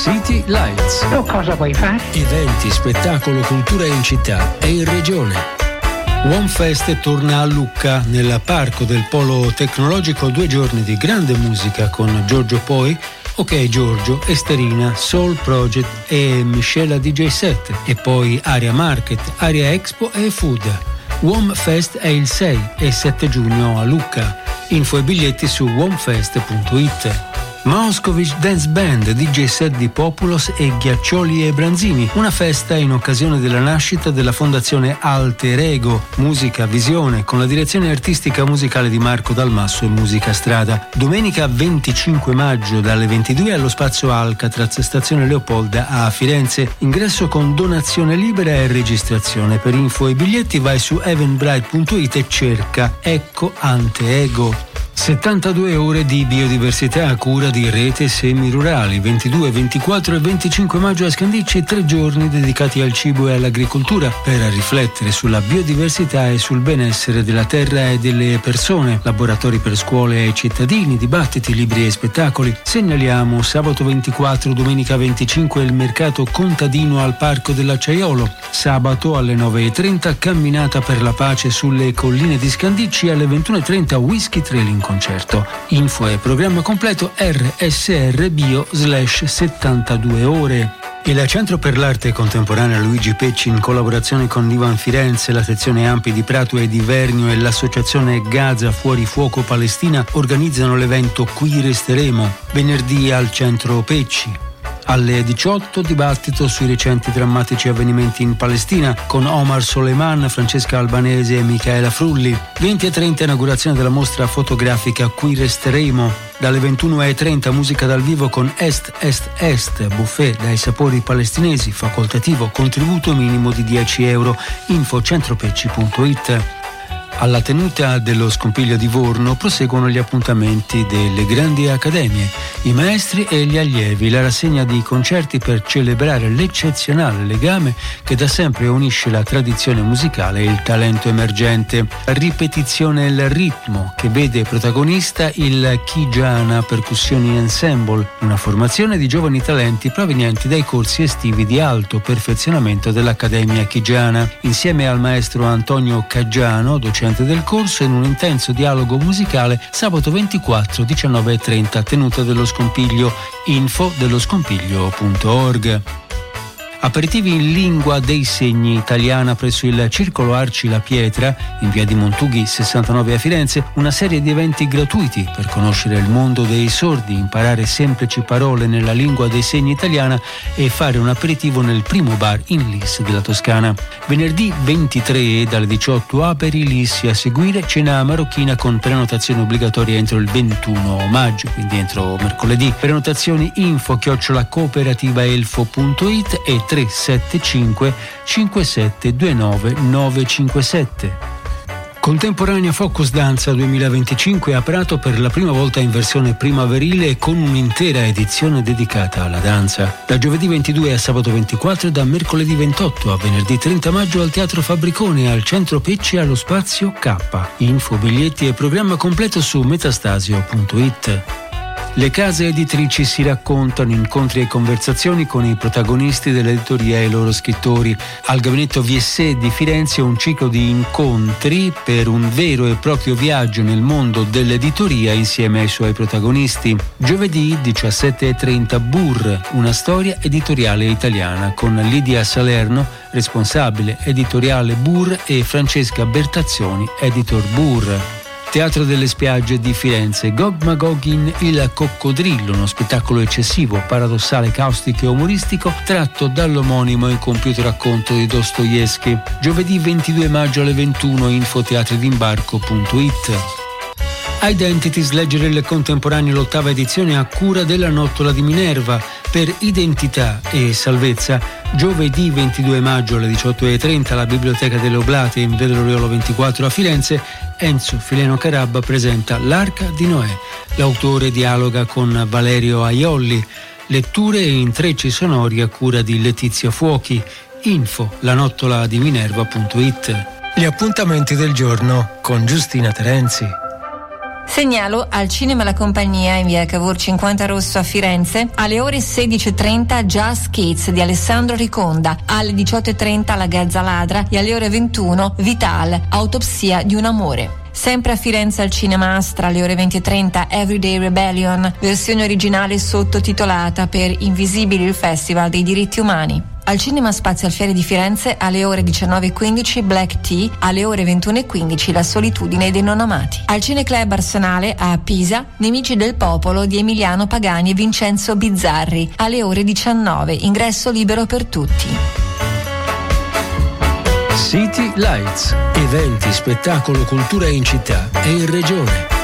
City Lights. Tu cosa vuoi fare? Eventi, spettacolo, cultura in città e in regione. One Fest torna a Lucca, nel parco del Polo Tecnologico. 2 giorni di grande musica con Giorgio Poi, Ok Giorgio, Esterina, Soul Project e Michela DJ set. E poi Area Market, Area Expo e Food. One Fest è il 6 e 7 giugno a Lucca. Info e biglietti su onefest.it. Moscovic Dance Band, DJ set di Populos e Ghiaccioli e Branzini, una festa in occasione della nascita della fondazione Alter Ego, Musica Visione, con la direzione artistica musicale di Marco Dalmasso e Musica Strada. Domenica 25 maggio dalle 22 allo Spazio Alcatraz, stazione Leopolda a Firenze. Ingresso con donazione libera e registrazione. Per info e biglietti vai su eventbrite.it e cerca Ecco Ante Ego. 72 ore di biodiversità a cura di Rete Semirurali, 22, 24 e 25 maggio a Scandicci, 3 giorni dedicati al cibo e all'agricoltura per riflettere sulla biodiversità e sul benessere della terra e delle persone. Laboratori per scuole e cittadini, dibattiti, libri e spettacoli. Segnaliamo sabato 24, domenica 25 il mercato contadino al Parco dell'Acciaiolo. Sabato alle 9:30 camminata per la pace sulle colline di Scandicci, alle 21:30 Whisky Trailing concerto. Info e programma completo rsrbio/72 ore. Il Centro per l'Arte Contemporanea Luigi Pecci, in collaborazione con Divan Firenze, la sezione Ampi di Prato e di Vernio e l'associazione Gaza Fuori Fuoco Palestina organizzano l'evento Qui Resteremo, venerdì al Centro Pecci. Alle 18 dibattito sui recenti drammatici avvenimenti in Palestina con Omar Soleiman, Francesca Albanese e Michaela Frulli. 20:30 inaugurazione della mostra fotografica Qui Resteremo. Dalle 21:30 musica dal vivo con Est Est Est, buffet dai sapori palestinesi, facoltativo, contributo minimo di €10. Info centropecci.it. Alla tenuta dello Scompiglio di Vorno proseguono gli appuntamenti delle grandi accademie, i maestri e gli allievi, la rassegna di concerti per celebrare l'eccezionale legame che da sempre unisce la tradizione musicale e il talento emergente. Ripetizione Il Ritmo, che vede protagonista il Kijana Percussioni Ensemble, una formazione di giovani talenti provenienti dai corsi estivi di alto perfezionamento dell'Accademia Kijana. Insieme al maestro Antonio Caggiano, docente del corso, in un intenso dialogo musicale sabato 24 19:30 tenuta dello Scompiglio. Info delloscompiglio.org. Aperitivi in lingua dei segni italiana presso il Circolo Arci La Pietra, in via di Montughi 69 a Firenze, una serie di eventi gratuiti per conoscere il mondo dei sordi, imparare semplici parole nella lingua dei segni italiana e fare un aperitivo nel primo bar in Lis della Toscana. Venerdì 23 dalle 18 aperi Lissi, a seguire cena marocchina con prenotazione obbligatoria entro il 21 maggio, quindi entro mercoledì. Prenotazioni info@cooperativaelfo.it e 375 5729 957. Contemporanea Focus Danza 2025 a Prato per la prima volta in versione primaverile con un'intera edizione dedicata alla danza. Da giovedì 22 a sabato 24 e da mercoledì 28 a venerdì 30 maggio al Teatro Fabbricone, al Centro Pecci, allo Spazio K. Info, biglietti e programma completo su metastasio.it. Le case editrici si raccontano, incontri e conversazioni con i protagonisti dell'editoria e i loro scrittori. Al Gabinetto Viessé di Firenze un ciclo di incontri per un vero e proprio viaggio nel mondo dell'editoria insieme ai suoi protagonisti. Giovedì 17:30 Burr, una storia editoriale italiana con Lidia Salerno, responsabile editoriale Burr, e Francesca Bertazzoni, editor Burr. Teatro delle Spiagge di Firenze, Gog Magog in Il Coccodrillo, uno spettacolo eccessivo, paradossale, caustico e umoristico tratto dall'omonimo e compiuto racconto di Dostoevskij. Giovedì 22 maggio alle 21, info.teatridimbarco.it. Identities, leggere il contemporaneo, l'8ª edizione a cura della Nottola di Minerva per identità e salvezza. Giovedì 22 maggio alle 18:30 alla Biblioteca delle Oblate in Via dell'Oriolo 24 a Firenze. Enzo Fileno Carabba presenta L'Arca di Noè. L'autore dialoga con Valerio Aiolli. Letture e intrecci sonori a cura di Letizia Fuochi. Info lanottoladiminerva.it. Gli appuntamenti del giorno con Giustina Terenzi. Segnalo al Cinema La Compagnia in via Cavour 50 Rosso a Firenze alle ore 16:30 Jazz Kids di Alessandro Riconda, alle 18:30 La Gazza Ladra e alle ore 21 Vital, Autopsia di un amore. Sempre a Firenze al Cinema Astra alle ore 20:30 Everyday Rebellion, versione originale sottotitolata per Invisibili, il Festival dei diritti umani. Al Cinema Spazio Alfieri di Firenze alle ore 19:15 Black Tea, alle ore 21:15 La solitudine dei non amati. Al Cineclub Arsenale a Pisa Nemici del popolo di Emiliano Pagani e Vincenzo Bizzarri, alle ore 19, ingresso libero per tutti. City Lights, eventi, spettacolo, cultura in città e in regione.